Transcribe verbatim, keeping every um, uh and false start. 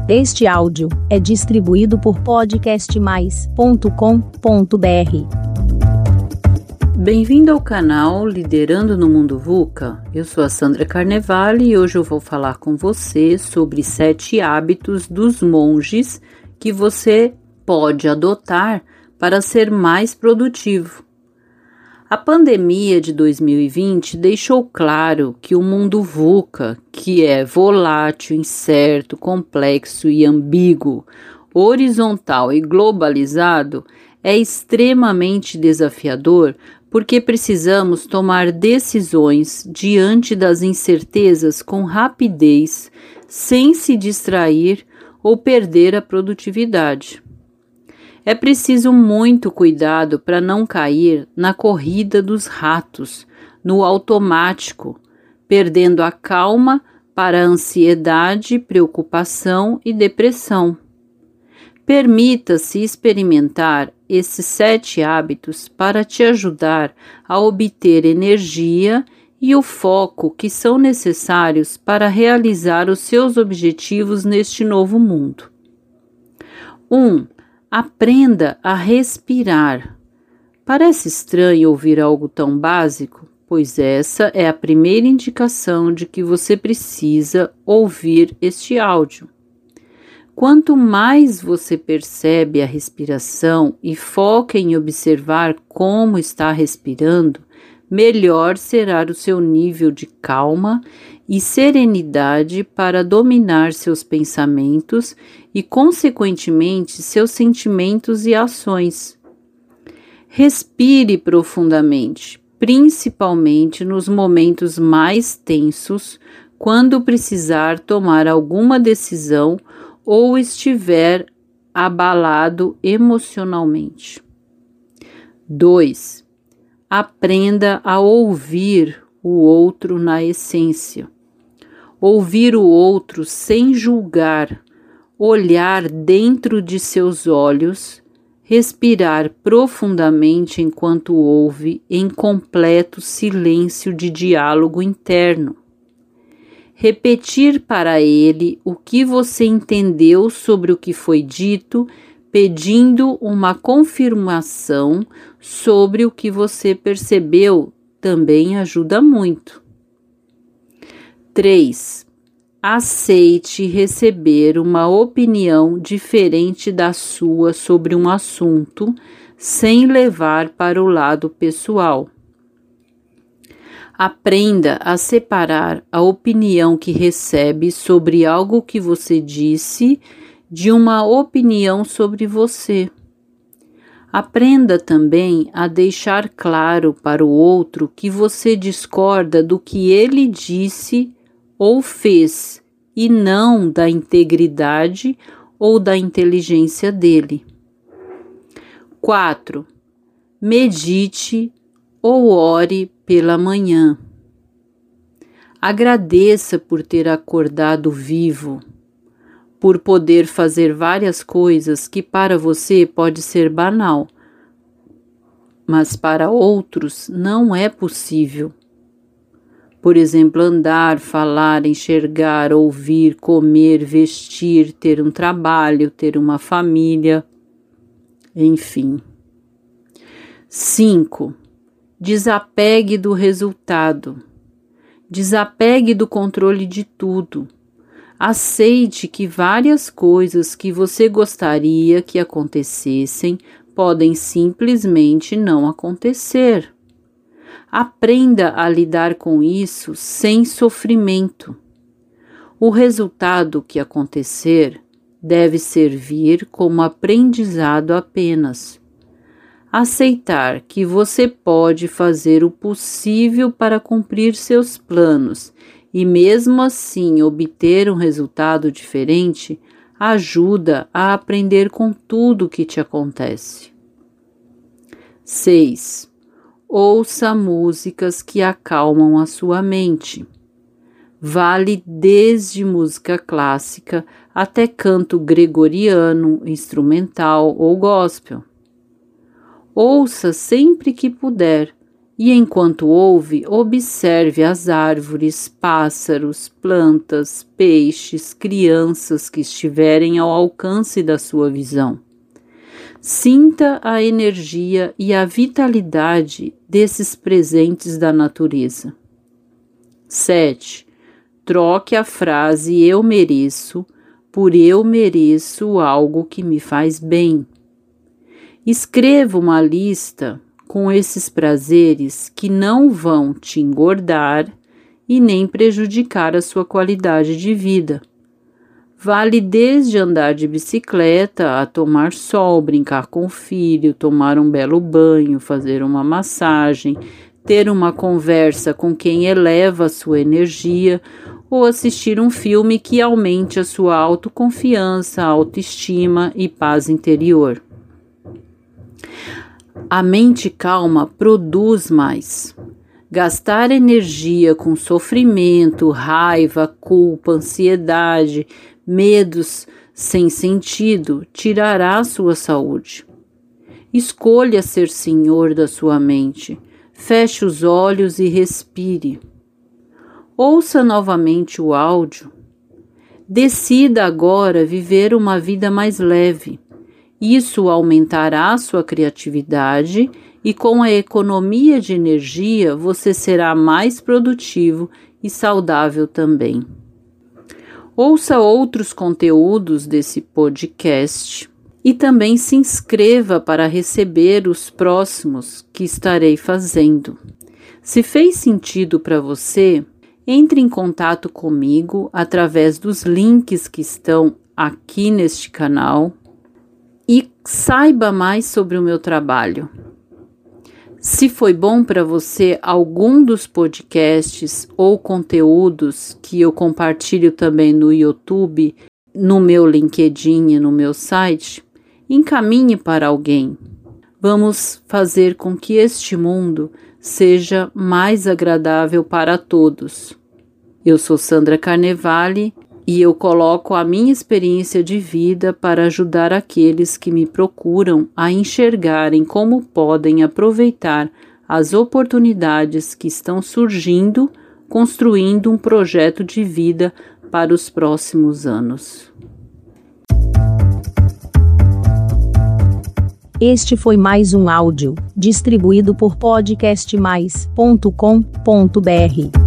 Este áudio é distribuído por podcast mais ponto com ponto b r. Bem-vindo ao canal Liderando no Mundo VUCA. Eu sou a Sandra Carnevale e hoje eu vou falar com você sobre sete hábitos dos monges que você pode adotar para ser mais produtivo. A pandemia de dois mil e vinte deixou claro que o mundo VUCA, que é volátil, incerto, complexo e ambíguo, horizontal e globalizado, é extremamente desafiador porque precisamos tomar decisões diante das incertezas com rapidez, sem se distrair ou perder a produtividade. É preciso muito cuidado para não cair na corrida dos ratos, no automático, perdendo a calma para a ansiedade, preocupação e depressão. Permita-se experimentar esses sete hábitos para te ajudar a obter energia e o foco que são necessários para realizar os seus objetivos neste novo mundo. um. Aprenda a respirar. Parece estranho ouvir algo tão básico, pois essa é a primeira indicação de que você precisa ouvir este áudio. Quanto mais você percebe a respiração e foca em observar como está respirando, melhor será o seu nível de calma e serenidade para dominar seus pensamentos e, consequentemente, seus sentimentos e ações. Respire profundamente, principalmente nos momentos mais tensos, quando precisar tomar alguma decisão ou estiver abalado emocionalmente. dois. Aprenda a ouvir o outro na essência. Ouvir o outro sem julgar, olhar dentro de seus olhos, respirar profundamente enquanto ouve em completo silêncio de diálogo interno. Repetir para ele o que você entendeu sobre o que foi dito, pedindo uma confirmação sobre o que você percebeu, também ajuda muito. três. Aceite receber uma opinião diferente da sua sobre um assunto, sem levar para o lado pessoal. Aprenda a separar a opinião que recebe sobre algo que você disse de uma opinião sobre você. Aprenda também a deixar claro para o outro que você discorda do que ele disse ou fez, e não da integridade ou da inteligência dele. quatro. Medite ou ore pela manhã. Agradeça por ter acordado vivo, por poder fazer várias coisas que para você pode ser banal, mas para outros não é possível. Por exemplo, andar, falar, enxergar, ouvir, comer, vestir, ter um trabalho, ter uma família, enfim. cinco. Desapegue do resultado. Desapegue do controle de tudo. Aceite que várias coisas que você gostaria que acontecessem podem simplesmente não acontecer. Aprenda a lidar com isso sem sofrimento. O resultado que acontecer deve servir como aprendizado apenas. Aceitar que você pode fazer o possível para cumprir seus planos e mesmo assim obter um resultado diferente ajuda a aprender com tudo que te acontece. seis. Ouça músicas que acalmam a sua mente. Vale desde música clássica até canto gregoriano, instrumental ou gospel. Ouça sempre que puder E enquanto ouve, observe as árvores, pássaros, plantas, peixes, crianças que estiverem ao alcance da sua visão. Sinta a energia e a vitalidade desses presentes da natureza. sete. Troque a frase eu mereço por eu mereço algo que me faz bem. Escreva uma lista com esses prazeres que não vão te engordar e nem prejudicar a sua qualidade de vida. Vale desde andar de bicicleta a tomar sol, brincar com o filho, tomar um belo banho, fazer uma massagem, ter uma conversa com quem eleva a sua energia ou assistir um filme que aumente a sua autoconfiança, autoestima e paz interior. A mente calma produz mais. Gastar energia com sofrimento, raiva, culpa, ansiedade, medos sem sentido tirará a sua saúde. Escolha ser senhor da sua mente. Feche os olhos e respire. Ouça novamente o áudio. Decida agora viver uma vida mais leve. Isso aumentará sua criatividade e com a economia de energia você será mais produtivo e saudável também. Ouça outros conteúdos desse podcast e também se inscreva para receber os próximos que estarei fazendo. Se fez sentido para você, entre em contato comigo através dos links que estão aqui neste canal e saiba mais sobre o meu trabalho. Se foi bom para você algum dos podcasts ou conteúdos que eu compartilho também no YouTube, no meu LinkedIn e no meu site, encaminhe para alguém. Vamos fazer com que este mundo seja mais agradável para todos. Eu sou Sandra Carnevale e eu coloco a minha experiência de vida para ajudar aqueles que me procuram a enxergarem como podem aproveitar as oportunidades que estão surgindo, construindo um projeto de vida para os próximos anos. Este foi mais um áudio distribuído por podcast mais ponto com ponto br.